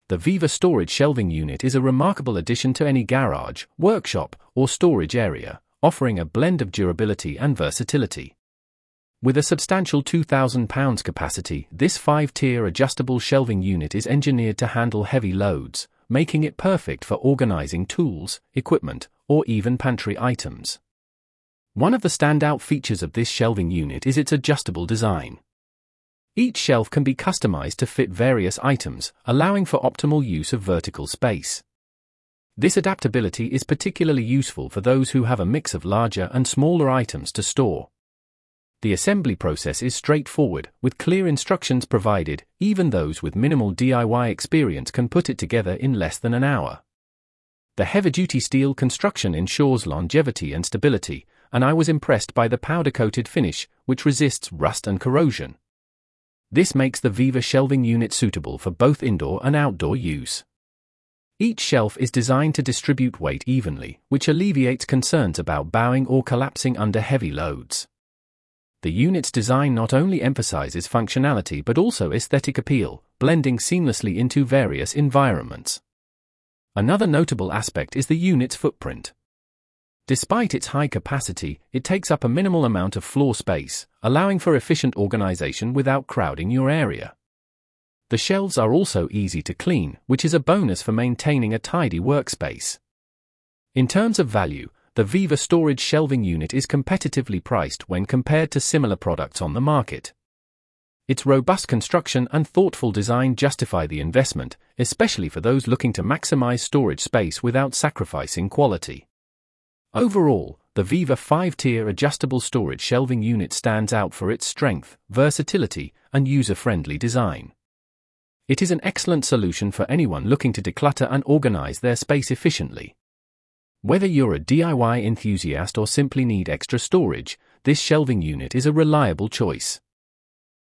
The Viva Storage Shelving Unit is a remarkable addition to any garage, workshop, or storage area, offering a blend of durability and versatility. With a substantial 2,000 pounds capacity, this 5-tier adjustable shelving unit is engineered to handle heavy loads, making it perfect for organizing tools, equipment, or even pantry items. One of the standout features of this shelving unit is its adjustable design. Each shelf can be customized to fit various items, allowing for optimal use of vertical space. This adaptability is particularly useful for those who have a mix of larger and smaller items to store. The assembly process is straightforward, with clear instructions provided. Even those with minimal DIY experience can put it together in less than an hour. The heavy-duty steel construction ensures longevity and stability, and I was impressed by the powder-coated finish, which resists rust and corrosion. This makes the Viva shelving unit suitable for both indoor and outdoor use. Each shelf is designed to distribute weight evenly, which alleviates concerns about bowing or collapsing under heavy loads. The unit's design not only emphasizes functionality but also aesthetic appeal, blending seamlessly into various environments. Another notable aspect is the unit's footprint. Despite its high capacity, it takes up a minimal amount of floor space, allowing for efficient organization without crowding your area. The shelves are also easy to clean, which is a bonus for maintaining a tidy workspace. In terms of value, the Viva Storage Shelving Unit is competitively priced when compared to similar products on the market. Its robust construction and thoughtful design justify the investment, especially for those looking to maximize storage space without sacrificing quality. Overall, the Viva 5-tier adjustable storage shelving unit stands out for its strength, versatility, and user-friendly design. It is an excellent solution for anyone looking to declutter and organize their space efficiently. Whether you're a DIY enthusiast or simply need extra storage, this shelving unit is a reliable choice.